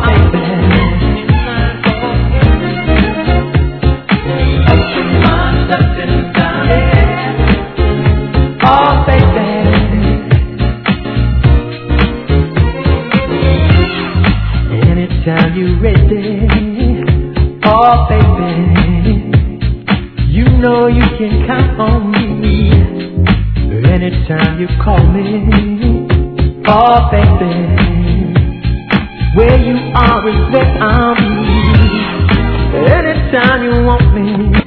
Anytime you ready, oh baby, you know you can count on me. Anytime you call me, oh baby, where you are is where I'll be. Anytime you want me.